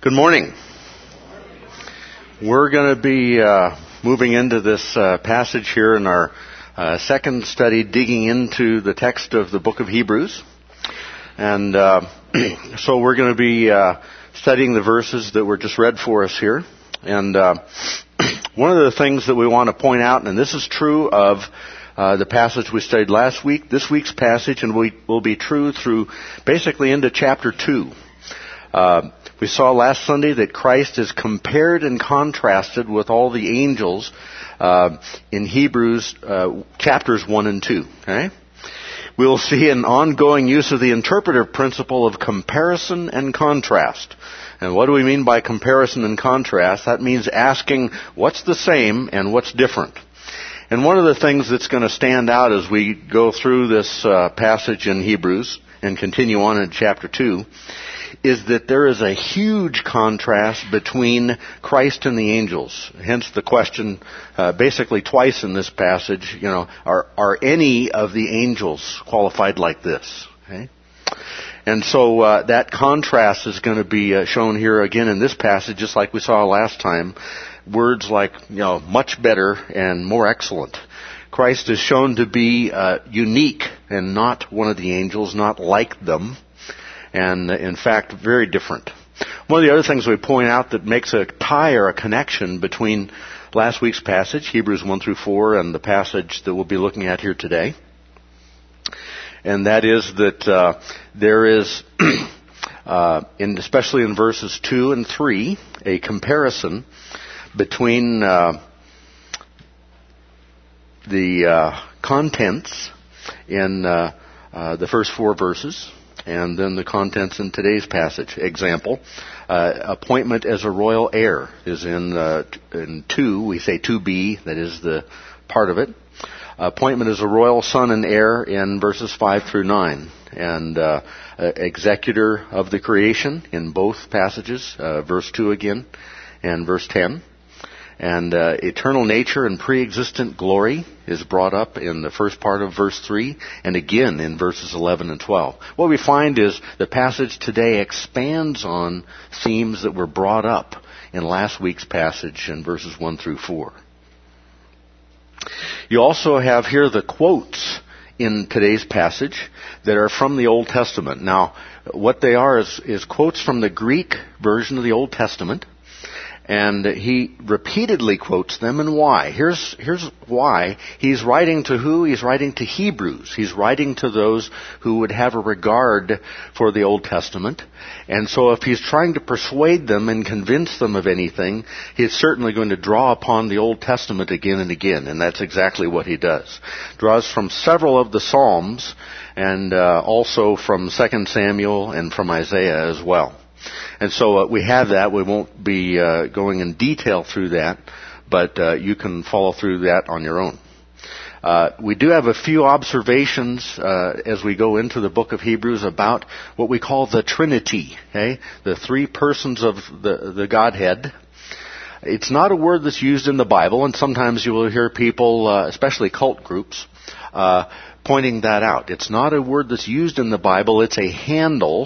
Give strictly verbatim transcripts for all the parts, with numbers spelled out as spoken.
Good morning. We're going to be uh, moving into this uh, passage here in our uh, second study, digging into the text of the book of Hebrews. And uh, so we're going to be uh, studying the verses that were just read for us here. And uh, one of the things that we want to point out, and this is true of uh, the passage we studied last week, this week's passage, and we will be true through basically into chapter two. Uh, we saw last Sunday that Christ is compared and contrasted with all the angels uh, in Hebrews uh, chapters one and two. Okay? We'll see an ongoing use of the interpretive principle of comparison and contrast. And what do we mean by comparison and contrast? That means asking what's the same and what's different. And one of the things that's going to stand out as we go through this uh, passage in Hebrews and continue on in chapter two is that there is a huge contrast between Christ and the angels. Hence the question, uh, basically twice in this passage, you know, are, are any of the angels qualified like this? Okay? And so uh, that contrast is going to be uh, shown here again in this passage, just like we saw last time. Words like, you know, much better and more excellent. Christ is shown to be uh, unique and not one of the angels, not like them. And in fact, very different. One of the other things we point out that makes a tie or a connection between last week's passage, Hebrews one through four, and the passage that we'll be looking at here today, and that is that uh, there is, uh, in, especially in verses two and three, a comparison between uh, the uh, contents in uh, uh, the first four verses, and then the contents in today's passage. Example, uh, appointment as a royal heir is in uh, in two. We say two b, that is the part of it. Appointment as a royal son and heir in verses five through nine. And uh, executor of the creation in both passages, uh, verse two again, and verse ten. And uh, eternal nature and pre-existent glory is brought up in the first part of verse three, and again in verses eleven and twelve. What we find is the passage today expands on themes that were brought up in last week's passage in verses one through four. You also have here the quotes in today's passage that are from the Old Testament. Now, what they are is, is quotes from the Greek version of the Old Testament. And he repeatedly quotes them, and why? Here's, here's why. He's writing to who? He's writing to Hebrews. He's writing to those who would have a regard for the Old Testament. And so if he's trying to persuade them and convince them of anything, he's certainly going to draw upon the Old Testament again and again. And that's exactly what he does. Draws from several of the Psalms, and uh, also from Second Samuel and from Isaiah as well. And so uh, we have that. We won't be uh, going in detail through that, but uh, you can follow through that on your own. Uh, we do have a few observations uh, as we go into the book of Hebrews about what we call the Trinity, okay? The three persons of the, the Godhead. It's not a word that's used in the Bible, and sometimes you will hear people, uh, especially cult groups, uh, pointing that out. It's not a word that's used in the Bible. It's a handle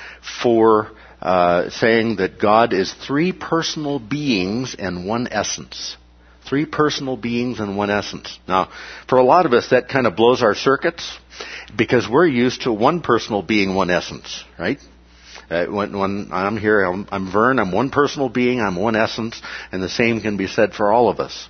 for Uh, saying that God is three personal beings and one essence. Three personal beings and one essence. Now, for a lot of us, that kind of blows our circuits because we're used to one personal being, one essence, right? Uh, when, when I'm here, I'm, I'm Vern, I'm one personal being, I'm one essence, and the same can be said for all of us.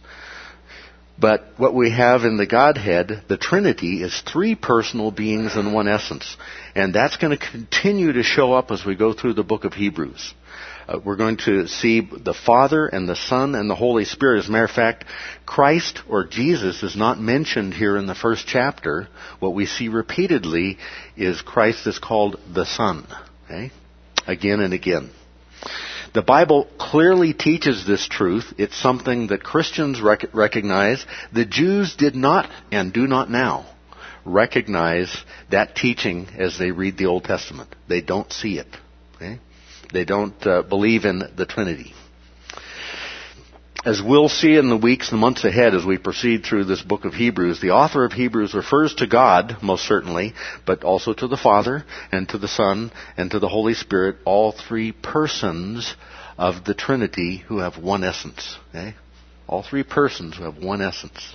But what we have in the Godhead, the Trinity, is three personal beings and one essence. And that's going to continue to show up as we go through the book of Hebrews. Uh, we're going to see the Father and the Son and the Holy Spirit. As a matter of fact, Christ or Jesus is not mentioned here in the first chapter. What we see repeatedly is Christ is called the Son. Okay? Again and again. The Bible clearly teaches this truth. It's something that Christians rec- recognize. The Jews did not and do not now recognize that teaching as they read the Old Testament. They don't see it. Okay? They don't uh, believe in the Trinity. As we'll see in the weeks and months ahead as we proceed through this book of Hebrews, the author of Hebrews refers to God, most certainly, but also to the Father, and to the Son, and to the Holy Spirit, all three persons of the Trinity who have one essence. Okay? All three persons who have one essence.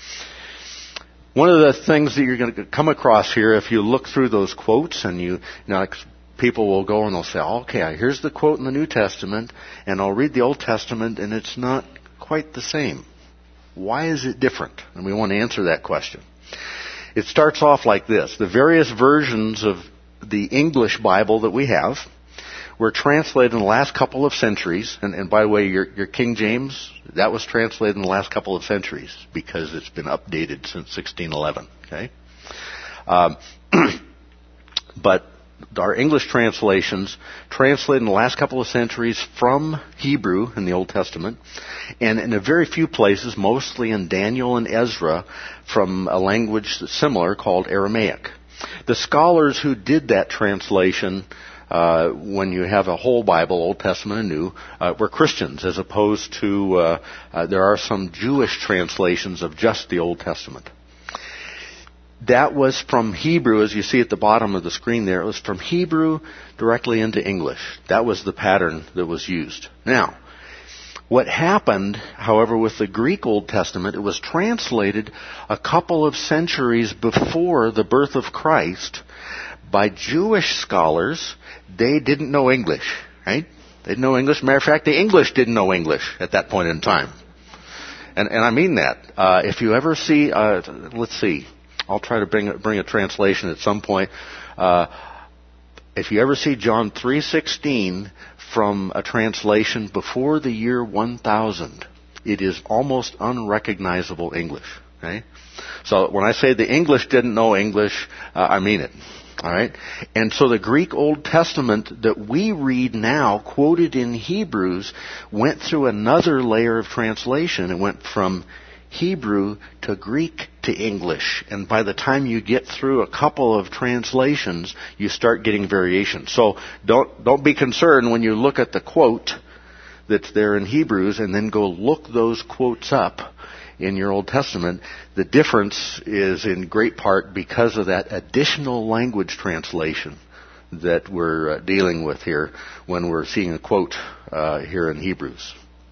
One of the things that you're going to come across here, if you look through those quotes, and you, you know, people will go and they'll say, okay, here's the quote in the New Testament, and I'll read the Old Testament, and it's not quite the same. Why is it different? And we want to answer that question. It starts off like this. The various versions of the English Bible that we have were translated in the last couple of centuries. And, and by the way, your, your King James, that was translated in the last couple of centuries because it's been updated since sixteen eleven. Okay, um, but our English translations translated in the last couple of centuries from Hebrew in the Old Testament, and in a very few places, mostly in Daniel and Ezra, from a language that's similar called Aramaic. The scholars who did that translation, uh, when you have a whole Bible, Old Testament and New, uh, were Christians, as opposed to, uh, uh, there are some Jewish translations of just the Old Testament. That was from Hebrew, as you see at the bottom of the screen there. It was from Hebrew directly into English. That was the pattern that was used. Now, what happened, however, with the Greek Old Testament, it was translated a couple of centuries before the birth of Christ by Jewish scholars. They didn't know English, right? They didn't know English. Matter of fact, the English didn't know English at that point in time. And, and I mean that. Uh, if you ever see, uh, let's see, I'll try to bring a, bring a translation at some point. Uh, if you ever see John three sixteen from a translation before the year one thousand, it is almost unrecognizable English. Okay? So when I say the English didn't know English, uh, I mean it. All right? And so the Greek Old Testament that we read now, quoted in Hebrews, went through another layer of translation. It went from Hebrew to Greek to English. And by the time you get through a couple of translations, you start getting variation. So don't don't be concerned when you look at the quote that's there in Hebrews and then go look those quotes up in your Old Testament. The difference is in great part because of that additional language translation that we're uh, dealing with here when we're seeing a quote uh, here in Hebrews.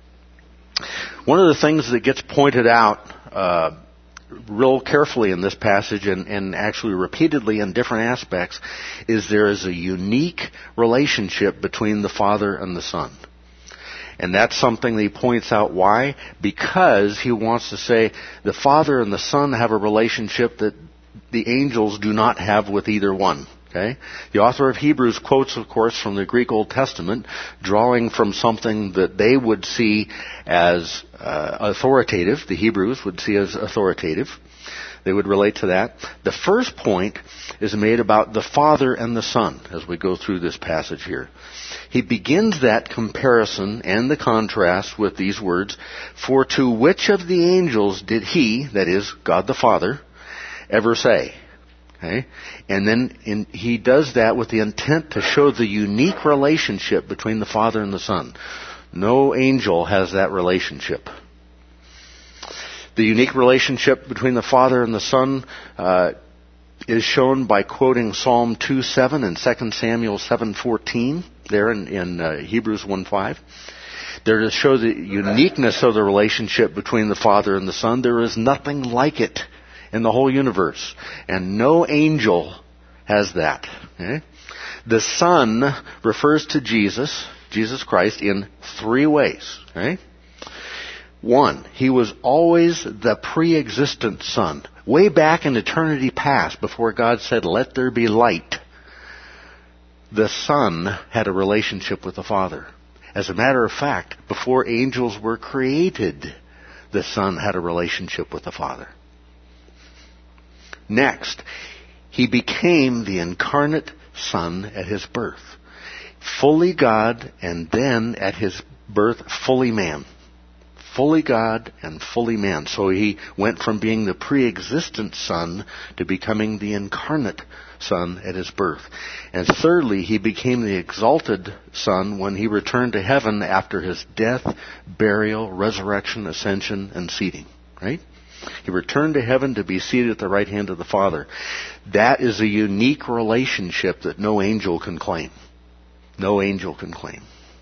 One of the things that gets pointed out uh, real carefully in this passage, and, and actually repeatedly in different aspects, is there is a unique relationship between the Father and the Son. And that's something that he points out. Why? Because he wants to say the Father and the Son have a relationship that the angels do not have with either one. Okay? The author of Hebrews quotes, of course, from the Greek Old Testament, drawing from something that they would see as uh, authoritative. The Hebrews would see as authoritative. They would relate to that. The first point is made about the Father and the Son as we go through this passage here. He begins that comparison and the contrast with these words, "For to which of the angels did he," that is, God the Father, "ever say?" Okay? And then in, he does that with the intent to show the unique relationship between the Father and the Son. No angel has that relationship. The unique relationship between the Father and the Son uh, is shown by quoting Psalm two seven and Second Samuel seven fourteen there in, in uh, Hebrews one five. There to show the uniqueness of the relationship between the Father and the Son. There is nothing like it in the whole universe. And no angel has that. Okay? The Son refers to Jesus, Jesus Christ, in three ways. Okay? One, he was always the pre-existent Son. Way back in eternity past, before God said, "Let there be light," the Son had a relationship with the Father. As a matter of fact, before angels were created, the Son had a relationship with the Father. Next, he became the incarnate Son at his birth. Fully God, and then at his birth, fully man. fully God and fully man. So he went from being the pre-existent Son to becoming the incarnate Son at his birth. And thirdly, he became the exalted Son when he returned to heaven after his death, burial, resurrection, ascension, and seating. Right? He returned to heaven to be seated at the right hand of the Father. That is a unique relationship that no angel can claim. No angel can claim.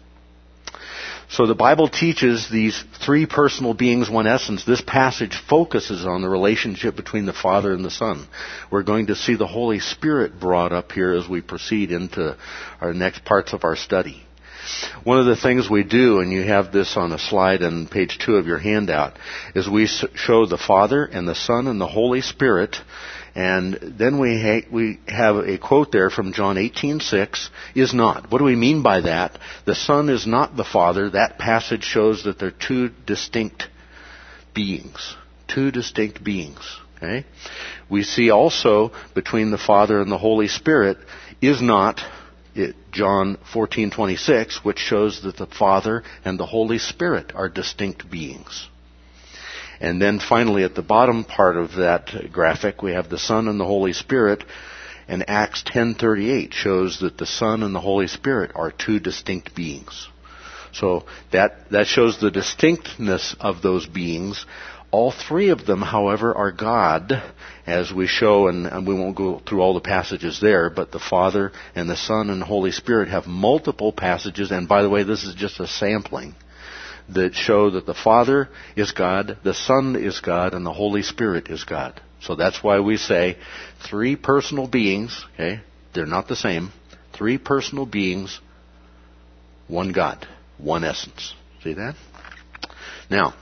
So the Bible teaches these three personal beings, one essence. This passage focuses on the relationship between the Father and the Son. We're going to see the Holy Spirit brought up here as we proceed into our next parts of our study. One of the things we do, and you have this on a slide on page two of your handout, is we show the Father and the Son and the Holy Spirit. And then we ha- we have a quote there from John eighteen six, is not. What do we mean by that? The Son is not the Father. That passage shows that they're two distinct beings. Two distinct beings. Okay? We see also between the Father and the Holy Spirit is not it, John fourteen twenty-six, which shows that the Father and the Holy Spirit are distinct beings. And then finally, at the bottom part of that graphic, we have the Son and the Holy Spirit. And Acts ten thirty-eight shows that the Son and the Holy Spirit are two distinct beings. So that, that shows the distinctness of those beings. All three of them, however, are God, as we show, and, and we won't go through all the passages there, but the Father and the Son and the Holy Spirit have multiple passages. And by the way, this is just a sampling that show that the Father is God, the Son is God, and the Holy Spirit is God. So that's why we say three personal beings, okay? They're not the same. Three personal beings, one God, one essence. See that? Now,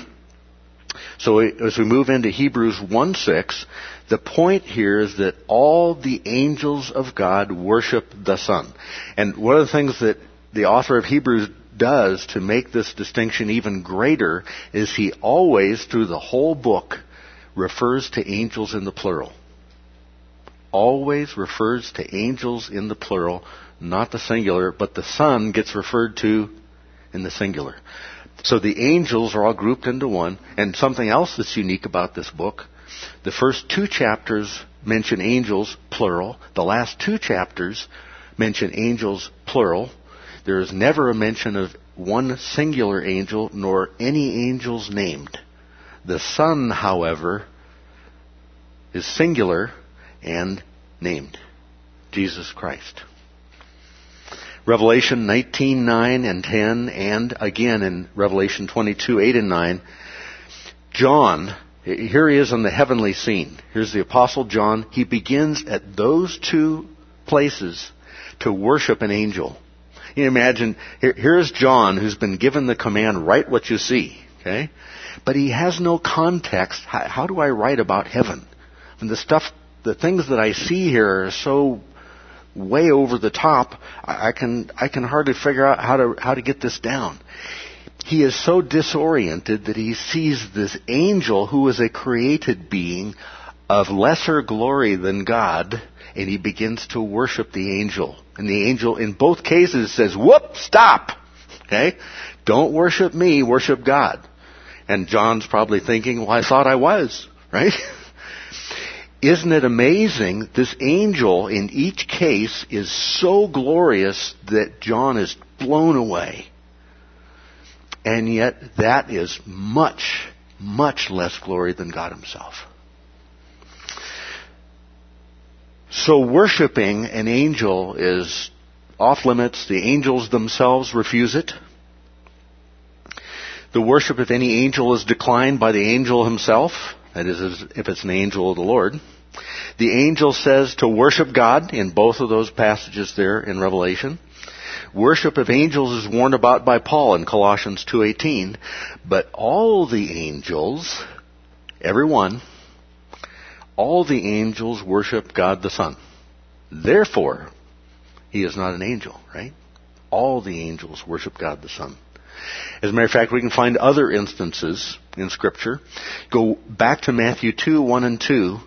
so as we move into Hebrews one six, the point here is that all the angels of God worship the Son. And one of the things that the author of Hebrews does to make this distinction even greater is he always, through the whole book, refers to angels in the plural. Always refers to angels in the plural, not the singular, but the Son gets referred to in the singular. So the angels are all grouped into one. And something else that's unique about this book, the first two chapters mention angels, plural. The last two chapters mention angels, plural. There is never a mention of one singular angel, nor any angels named. The Son, however, is singular and named. Jesus Christ. Revelation nineteen nine and ten, and again in Revelation twenty-two eight and nine, John, here he is on the heavenly scene. Here's the Apostle John. He begins at those two places to worship an angel. You imagine, here, here's John who's been given the command, write what you see, okay? But he has no context. How, how do I write about heaven? And the stuff, the things that I see here are so way over the top, I, I can I can hardly figure out how to how to get this down. He is so disoriented that he sees this angel who is a created being of lesser glory than God, and he begins to worship the angel. And the angel, in both cases, says, whoop, stop! Okay? Don't worship me, worship God. And John's probably thinking, well, I thought I was, right? Isn't it amazing? This angel, in each case, is so glorious that John is blown away. And yet, that is much, much less glory than God himself. So worshiping an angel is off limits. The angels themselves refuse it. The worship of any angel is declined by the angel himself. That is, if it's an angel of the Lord. The angel says to worship God in both of those passages there in Revelation. Worship of angels is warned about by Paul in Colossians two eighteen. But all the angels, every one, all the angels worship God the Son. Therefore, he is not an angel, right? All the angels worship God the Son. As a matter of fact, we can find other instances in Scripture. Go back to Matthew two, one and two,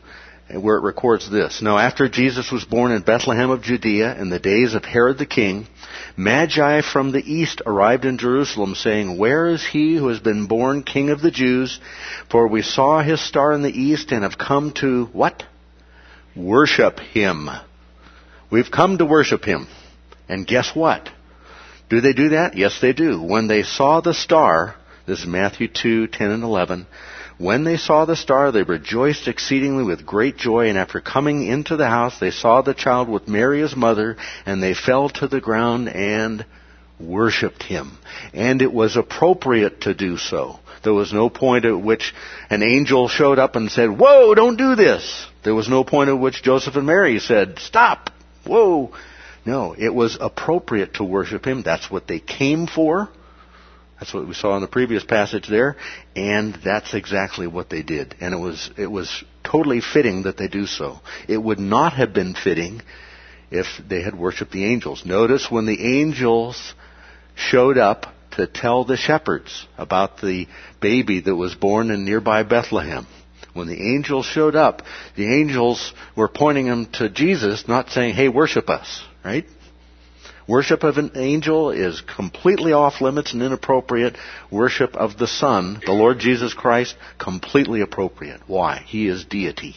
where it records this. Now, after Jesus was born in Bethlehem of Judea in the days of Herod the king, Magi from the east arrived in Jerusalem, saying, "Where is he who has been born King of the Jews? For we saw his star in the east and have come to," what? Worship him. We've come to worship him. And guess what? Do they do that? Yes, they do. When they saw the star, this is Matthew two, ten and eleven, when they saw the star, they rejoiced exceedingly with great joy, and after coming into the house, they saw the child with Mary his mother, and they fell to the ground and worshipped him. And it was appropriate to do so. There was no point at which an angel showed up and said, "Whoa, don't do this." There was no point at which Joseph and Mary said, "Stop, whoa." No, it was appropriate to worship him. That's what they came for. That's what we saw in the previous passage there, and that's exactly what they did. And it was it was totally fitting that they do so. It would not have been fitting if they had worshipped the angels. Notice when the angels showed up to tell the shepherds about the baby that was born in nearby Bethlehem. When the angels showed up, the angels were pointing them to Jesus, not saying, "Hey, worship us," right? Worship of an angel is completely off limits and inappropriate. Worship of the Son, the Lord Jesus Christ, completely appropriate. Why? He is deity.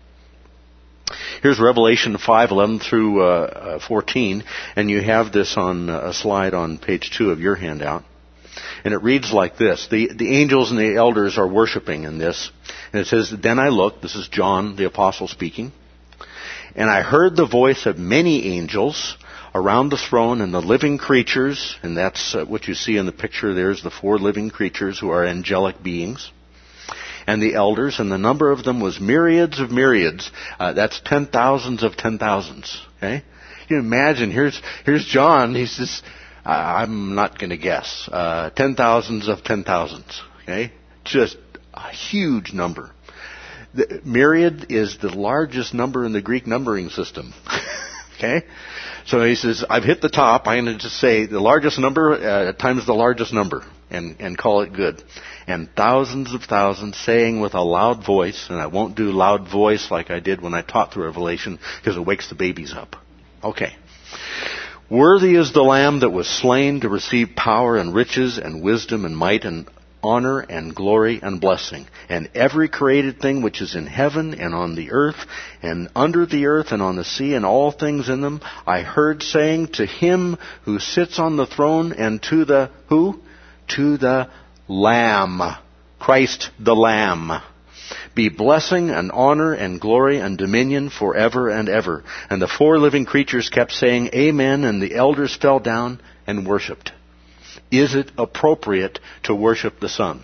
Here's Revelation five, eleven through uh, fourteen, and you have this on a slide on page two of your handout. And it reads like this. The, the angels and the elders are worshiping in this. And it says, "Then I looked," this is John the apostle speaking, "and I heard the voice of many angels around the throne and the living creatures," and that's uh, what you see in the picture. There's the four living creatures who are angelic beings, "and the elders, and the number of them was myriads of myriads." Uh, that's ten thousands of ten thousands. Okay, you can imagine. Here's here's John. He says, uh, "I'm not going to guess. Uh, ten thousands of ten thousands." Okay, just a huge number. The myriad is the largest number in the Greek numbering system. Okay. So he says, "I've hit the top. I'm going to just say the largest number uh, times the largest number and, and call it good. And thousands of thousands saying with a loud voice," and I won't do loud voice like I did when I taught through Revelation because it wakes the babies up. Okay. "Worthy is the Lamb that was slain to receive power and riches and wisdom and might and honor and glory and blessing. And every created thing which is in heaven and on the earth and under the earth and on the sea and all things in them, I heard saying, to him who sits on the throne and to the," who? "To the Lamb," Christ the Lamb, "be blessing and honor and glory and dominion forever and ever." And the four living creatures kept saying, "Amen," and the elders fell down and worshipped. Is it appropriate to worship the Son?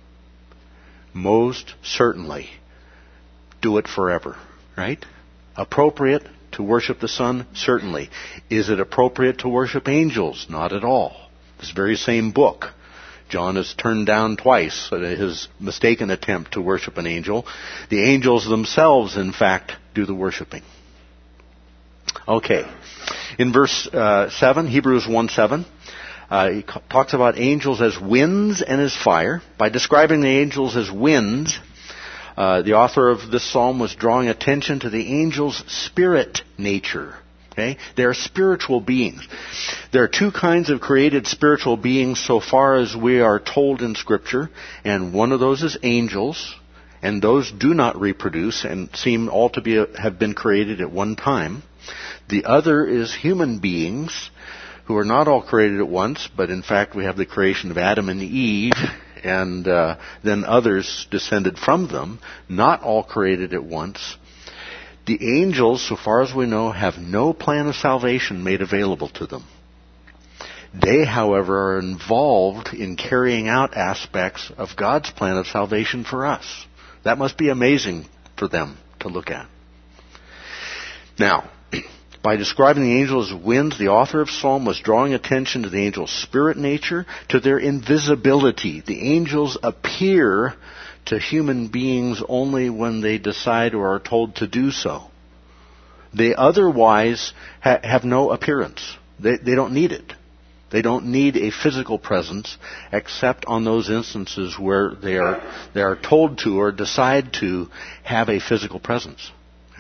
Most certainly. Do it forever, right? Appropriate to worship the Son? Certainly. Is it appropriate to worship angels? Not at all. This very same book. John has turned down twice his mistaken attempt to worship an angel. The angels themselves, in fact, do the worshiping. Okay. In verse uh, seven, Hebrews one seven, Uh, he talks about angels as winds and as fire. By describing the angels as winds, uh, the author of this psalm was drawing attention to the angels' spirit nature. Okay? They are spiritual beings. There are two kinds of created spiritual beings so far as we are told in Scripture, and one of those is angels, and those do not reproduce and seem all to be have been created at one time. The other is human beings, who are not all created at once, but in fact we have the creation of Adam and Eve, and uh, then others descended from them, not all created at once. The angels, so far as we know, have no plan of salvation made available to them. They, however, are involved in carrying out aspects of God's plan of salvation for us. That must be amazing for them to look at. Now, by describing the angels as winds, the author of Psalm was drawing attention to the angels' spirit nature, to their invisibility. The angels appear to human beings only when they decide or are told to do so. They otherwise ha- have no appearance. They, they don't need it. They don't need a physical presence except on those instances where they are, they are told to or decide to have a physical presence.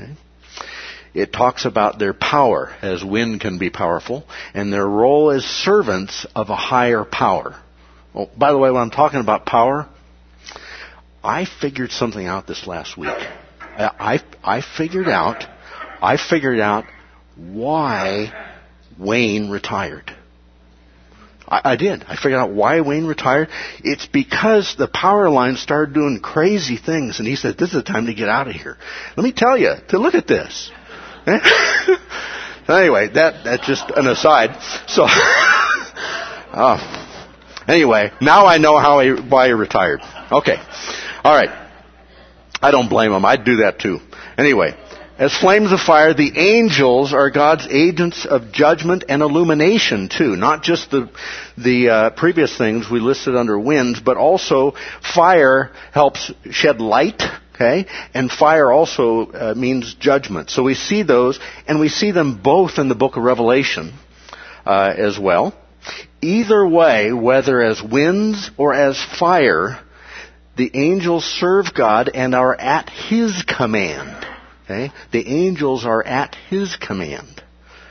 Okay? It talks about their power, as wind can be powerful, and their role as servants of a higher power. Oh, by the way, when I'm talking about power, I figured something out this last week. I, I, I figured out, I figured out why Wayne retired. I, I did. I figured out why Wayne retired. It's because the power line started doing crazy things, and he said, "This is the time to get out of here." Let me tell you, to look at this. Anyway, that that's just an aside. So, uh, anyway, now I know how he, why he retired. Okay, all right. I don't blame him. I'd do that too. Anyway, as flames of fire, the angels are God's agents of judgment and illumination too. Not just the the uh, previous things we listed under winds, but also fire helps shed light. Okay, and fire also uh, means judgment. So we see those, and we see them both in the book of Revelation uh, as well. Either way, whether as winds or as fire, the angels serve God and are at His command. Okay, the angels are at His command.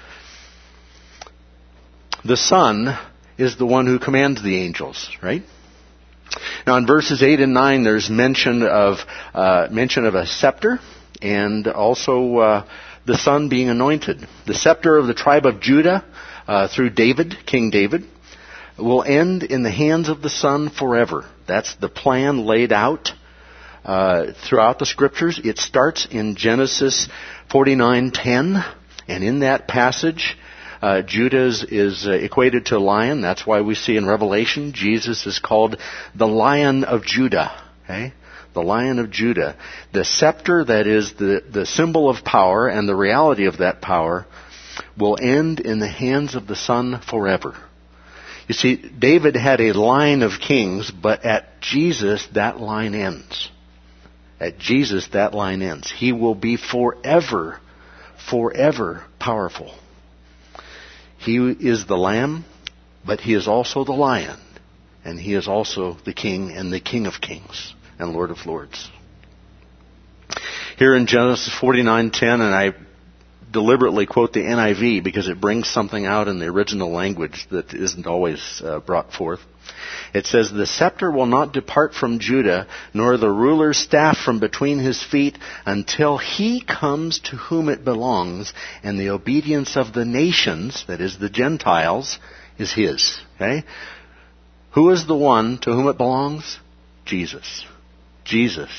The Son is the one who commands the angels, right? Now, in verses eight and nine, there's mention of uh, mention of a scepter, and also uh, the Son being anointed. The scepter of the tribe of Judah, uh, through David, King David, will end in the hands of the Son forever. That's the plan laid out uh, throughout the Scriptures. It starts in Genesis forty-nine ten, and in that passage, Uh, Judah is, is uh, equated to a lion. That's why we see in Revelation, Jesus is called the Lion of Judah. Okay? The Lion of Judah. The scepter, that is the, the symbol of power and the reality of that power, will end in the hands of the Son forever. You see, David had a line of kings, but at Jesus, that line ends. At Jesus, that line ends. He will be forever, forever powerful. He is the Lamb, but He is also the Lion. And He is also the King and the King of Kings and Lord of Lords. Here in Genesis forty-nine ten, and I deliberately quote the N I V because it brings something out in the original language that isn't always uh, brought forth. It says, "The scepter will not depart from Judah, nor the ruler's staff from between his feet, until He comes to whom it belongs, and the obedience of the nations," that is the Gentiles, "is His." Okay? Who is the one to whom it belongs? Jesus. Jesus.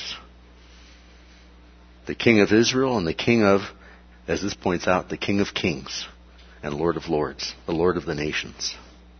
The King of Israel and the King of, as this points out, the King of Kings and Lord of Lords, the Lord of the nations.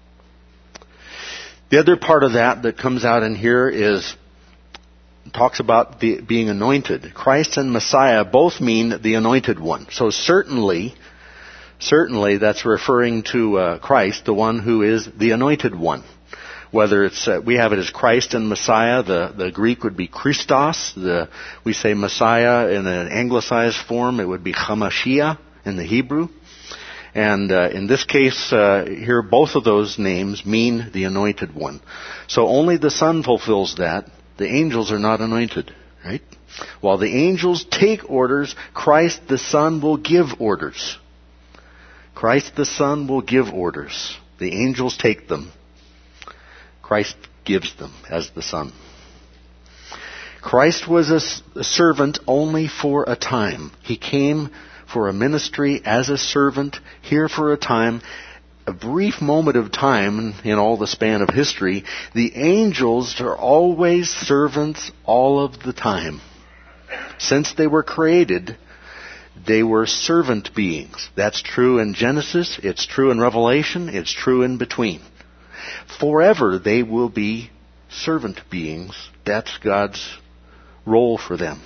The other part of that that comes out in here is, talks about the, being anointed. Christ and Messiah both mean the anointed one. So certainly, certainly that's referring to uh, Christ, the one who is the anointed one. Whether it's, uh, we have it as Christ and Messiah, the, the Greek would be Christos, the, we say Messiah in an anglicized form, it would be Hamashiach in the Hebrew. And uh, in this case, uh, here both of those names mean the anointed one. So only the Son fulfills that. The angels are not anointed, right? While the angels take orders, Christ the Son will give orders. Christ the Son will give orders. The angels take them. Christ gives them as the Son. Christ was a, a servant only for a time. He came for a ministry as a servant, here for a time, a brief moment of time in all the span of history. The angels are always servants all of the time. Since they were created, they were servant beings. That's true in Genesis, it's true in Revelation, it's true in between. Forever they will be servant beings. That's God's role for them.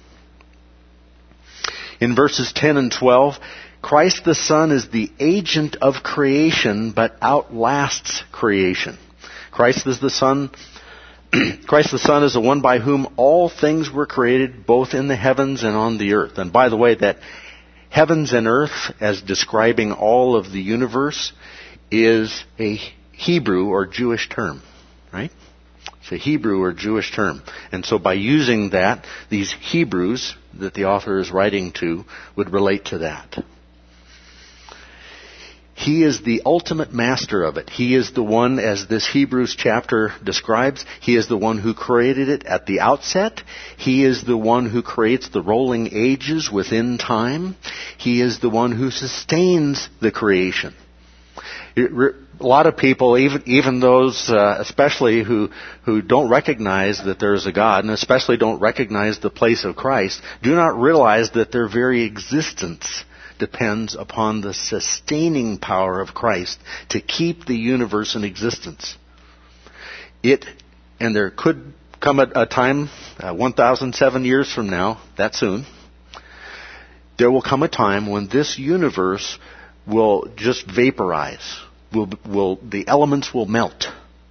In verses ten and twelve, Christ the Son is the agent of creation, but outlasts creation. Christ is the Son. Christ the Son is the one by whom all things were created, both in the heavens and on the earth. And by the way, that heavens and earth, as describing all of the universe, is a Hebrew or Jewish term, right? It's It's a Hebrew or Jewish term. And so by using that, these Hebrews that the author is writing to would relate to that. He is the ultimate master of it. He is the one, as this Hebrews chapter describes, he is the one who created it at the outset. He is the one who creates the rolling ages within time. He is the one who sustains the creation. A lot of people, even even those, uh, especially who who don't recognize that there is a God, and especially don't recognize the place of Christ, do not realize that their very existence depends upon the sustaining power of Christ to keep the universe in existence. It, and there could come a, a time, uh, one thousand seven years from now, that soon, there will come a time when this universe will just vaporize. Will, will, the elements will melt.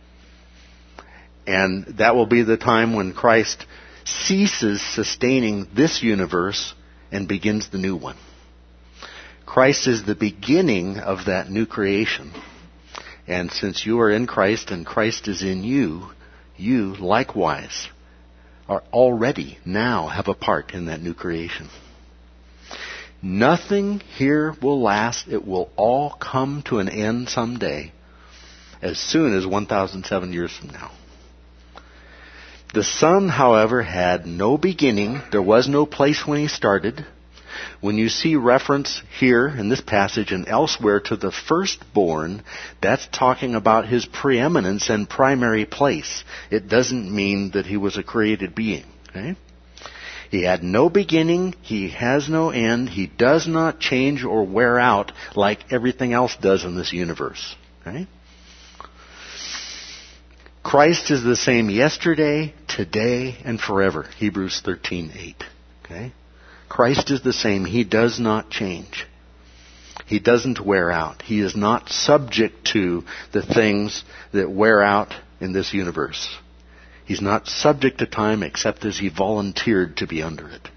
And that will be the time when Christ ceases sustaining this universe and begins the new one. Christ is the beginning of that new creation. And since you are in Christ and Christ is in you, you likewise are already now have a part in that new creation. Nothing here will last. It will all come to an end someday, as soon as one thousand seven years from now. The Son, however, had no beginning. There was no place when he started. When you see reference here in this passage and elsewhere to the firstborn, that's talking about his preeminence and primary place. It doesn't mean that he was a created being. Okay? He had no beginning. He has no end. He does not change or wear out like everything else does in this universe. Okay? Christ is the same yesterday, today, and forever. Hebrews thirteen eight. Okay? Christ is the same. He does not change. He doesn't wear out. He is not subject to the things that wear out in this universe. He's not subject to time except as he volunteered to be under it.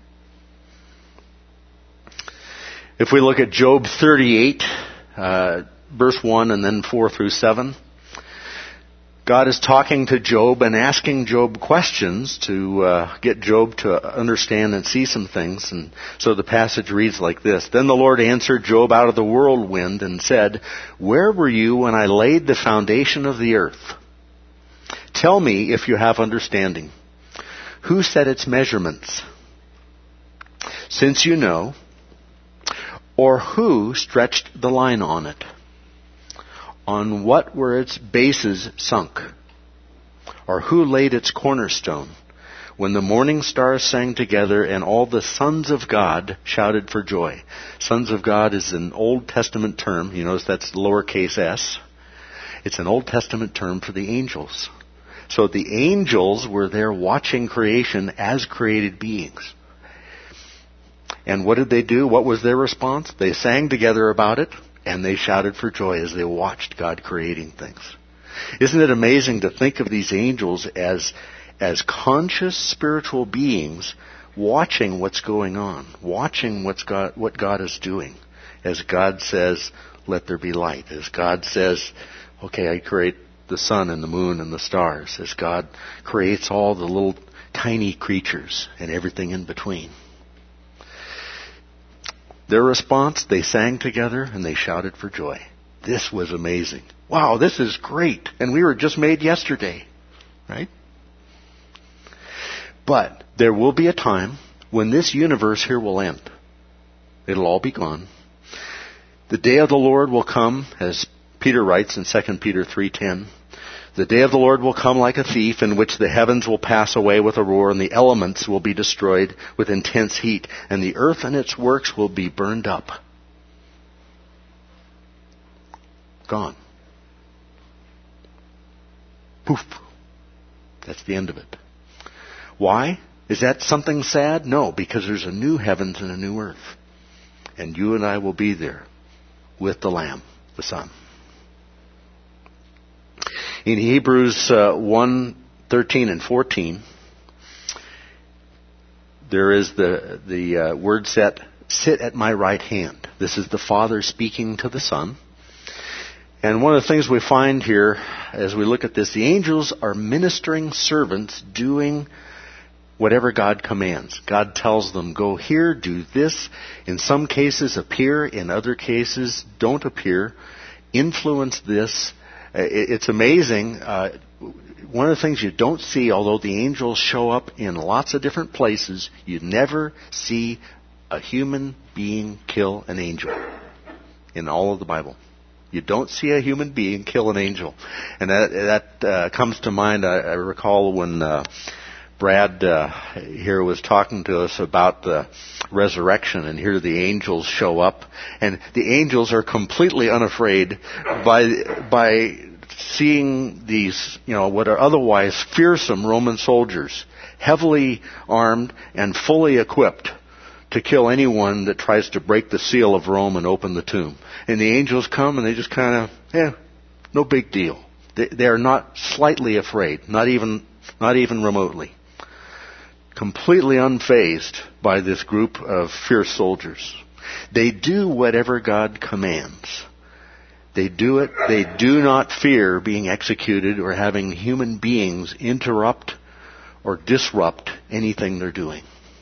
If we look at Job thirty-eight, uh, verse one and then four through seven, God is talking to Job and asking Job questions to uh, get Job to understand and see some things. And so the passage reads like this. Then the Lord answered Job out of the whirlwind and said, "Where were you when I laid the foundation of the earth? Tell me if you have understanding. Who set its measurements? Since you know, or who stretched the line on it? On what were its bases sunk? Or who laid its cornerstone? When the morning stars sang together and all the sons of God shouted for joy." Sons of God is an Old Testament term. You notice that's lowercase s. It's an Old Testament term for the angels. So the angels were there watching creation as created beings. And what did they do? What was their response? They sang together about it. And they shouted for joy as they watched God creating things. Isn't it amazing to think of these angels as, as conscious spiritual beings watching what's going on, watching what's God, what God is doing. As God says, "Let there be light." As God says, "Okay, I create the sun and the moon and the stars." As God creates all the little tiny creatures and everything in between. Their response, they sang together and they shouted for joy. This was amazing. Wow, this is great. And we were just made yesterday. Right? But there will be a time when this universe here will end. It'll all be gone. The day of the Lord will come, as Peter writes in Second Peter three ten. The day of the Lord will come like a thief, in which the heavens will pass away with a roar, and the elements will be destroyed with intense heat, and the earth and its works will be burned up. Gone. Poof. That's the end of it. Why? Is that something sad? No, because there's a new heavens and a new earth. And you and I will be there with the Lamb, the Son. In Hebrews uh, one, thirteen and fourteen, there is the, the uh, word set, "Sit at my right hand." This is the Father speaking to the Son. And one of the things we find here as we look at this, the angels are ministering servants doing whatever God commands. God tells them, go here, do this. In some cases, appear. In other cases, don't appear. Influence this. It's amazing. Uh, one of the things you don't see, although the angels show up in lots of different places, you never see a human being kill an angel in all of the Bible. You don't see a human being kill an angel. And that, that uh, comes to mind, I, I recall when uh, Brad uh, here was talking to us about the resurrection, and here the angels show up. And the angels are completely unafraid by by seeing these, you know, what are otherwise fearsome Roman soldiers, heavily armed and fully equipped to kill anyone that tries to break the seal of Rome and open the tomb. And the angels come and they just kind of, yeah, no big deal. They, they are not slightly afraid, not even, not even remotely. Completely unfazed by this group of fierce soldiers. They do whatever God commands. They do it. They do not fear being executed or having human beings interrupt or disrupt anything they're doing.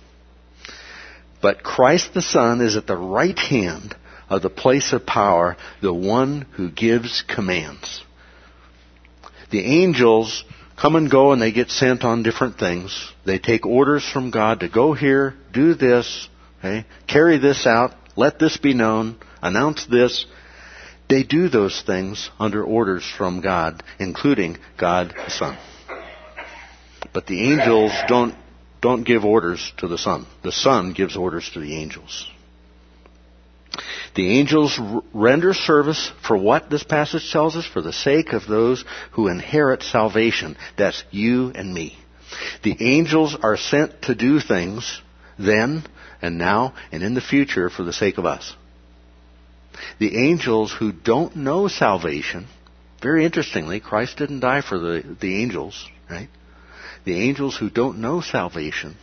But Christ the Son is at the right hand of the place of power, the one who gives commands. The angels come and go and they get sent on different things. They take orders from God to go here, do this, okay, carry this out, let this be known, announce this. They do those things under orders from God, including God the Son. But the angels don't Don't give orders to the Son. The Son gives orders to the angels. The angels r- render service for what this passage tells us? For the sake of those who inherit salvation. That's you and me. The angels are sent to do things then and now and in the future for the sake of us. The angels who don't know salvation, very interestingly, Christ didn't die for the, the angels, right? The angels who don't know salvation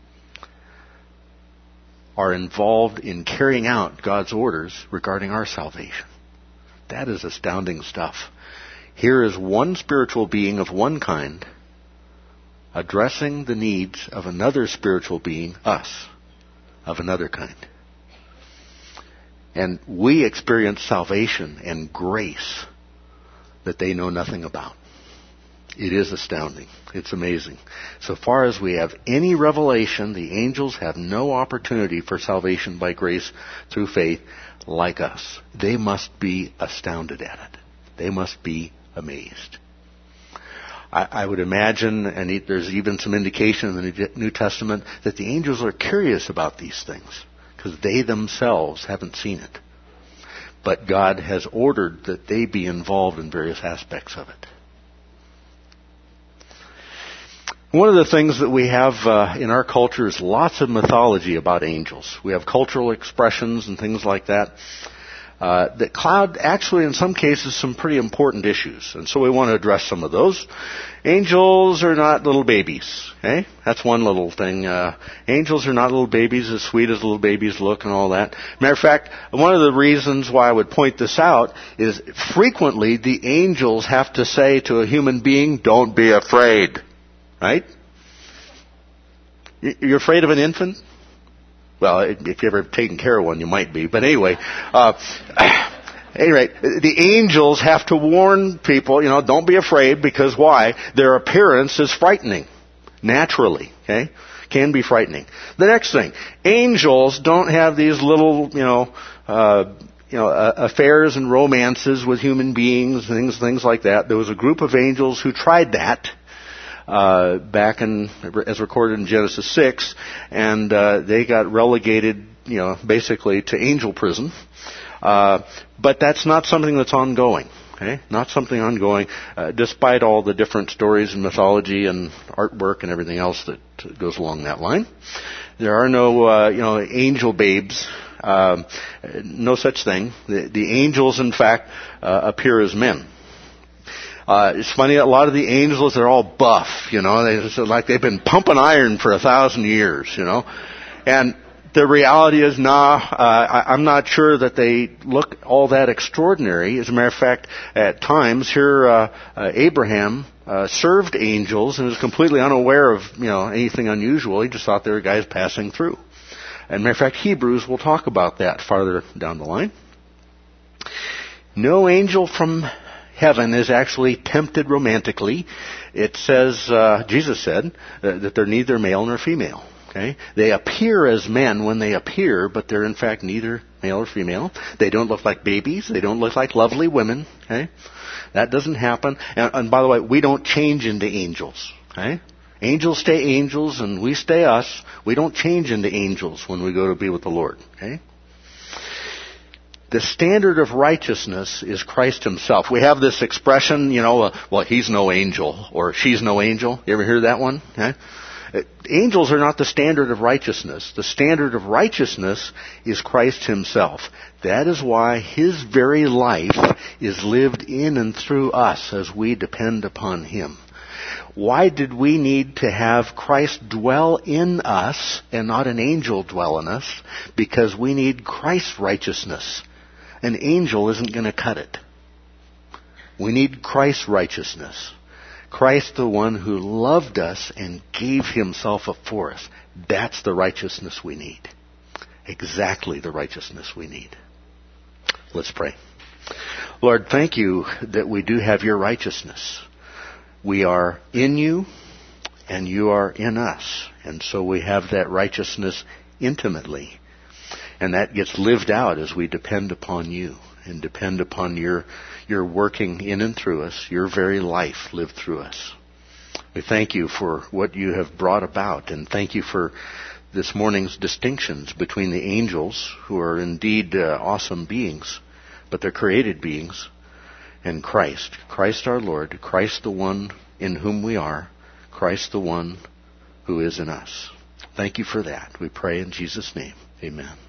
are involved in carrying out God's orders regarding our salvation. That is astounding stuff. Here is one spiritual being of one kind addressing the needs of another spiritual being, us, of another kind. And we experience salvation and grace that they know nothing about. It is astounding. It's amazing. So far as we have any revelation, the angels have no opportunity for salvation by grace through faith like us. They must be astounded at it. They must be amazed. I, I would imagine, and there's even some indication in the New Testament, that the angels are curious about these things because they themselves haven't seen it. But God has ordered that they be involved in various aspects of it. One of the things that we have uh, in our culture is lots of mythology about angels. We have cultural expressions and things like that uh, that cloud, actually, in some cases, some pretty important issues. And so we want to address some of those. Angels are not little babies. Okay? That's one little thing. Uh, angels are not little babies, as sweet as little babies look and all that. Matter of fact, one of the reasons why I would point this out is frequently the angels have to say to a human being, don't be afraid. Right? You're afraid of an infant? Well, if you've ever taken care of one, you might be. But anyway, uh, anyway, the angels have to warn people, you know, don't be afraid, because why? Their appearance is frightening. Naturally, okay? Can be frightening. The next thing, angels don't have these little, you know, uh, you know, uh, affairs and romances with human beings, things, things like that. There was a group of angels who tried that. Uh, back in, as recorded in Genesis six, and uh, they got relegated, you know, basically to angel prison. Uh, but that's not something that's ongoing, okay? Not something ongoing, uh, despite all the different stories and mythology and artwork and everything else that goes along that line. There are no, uh, you know, angel babes. Uh, no such thing. The, the angels, in fact, uh, appear as men. Uh, it's funny, a lot of the angels, they're all buff, you know, they just like they've been pumping iron for a thousand years, you know. And the reality is, nah, uh, I, I'm not sure that they look all that extraordinary. As a matter of fact, at times here, uh, uh, Abraham uh, served angels and was completely unaware of, you know, anything unusual. He just thought they were guys passing through. As a matter of fact, Hebrews will talk about that farther down the line. No angel from heaven is actually tempted romantically. It says, uh, Jesus said, uh, that they're neither male nor female. Okay? They appear as men when they appear, but they're in fact neither male or female. They don't look like babies. They don't look like lovely women. Okay? That doesn't happen. And, and by the way, we don't change into angels. Okay? Angels stay angels and we stay us. We don't change into angels when we go to be with the Lord. Okay? The standard of righteousness is Christ Himself. We have this expression, you know, uh, well, he's no angel, or she's no angel. You ever hear that one? Okay? Angels are not the standard of righteousness. The standard of righteousness is Christ Himself. That is why His very life is lived in and through us as we depend upon Him. Why did we need to have Christ dwell in us and not an angel dwell in us? Because we need Christ's righteousness. An angel isn't going to cut it. We need Christ's righteousness. Christ, the one who loved us and gave Himself up for us. That's the righteousness we need. Exactly the righteousness we need. Let's pray. Lord, thank You that we do have Your righteousness. We are in You and You are in us. And so we have that righteousness intimately. And that gets lived out as we depend upon You and depend upon Your Your working in and through us, Your very life lived through us. We thank You for what You have brought about, and thank You for this morning's distinctions between the angels, who are indeed uh, awesome beings, but they're created beings, and Christ. Christ our Lord, Christ the one in whom we are, Christ the one who is in us. Thank You for that. We pray in Jesus' name. Amen.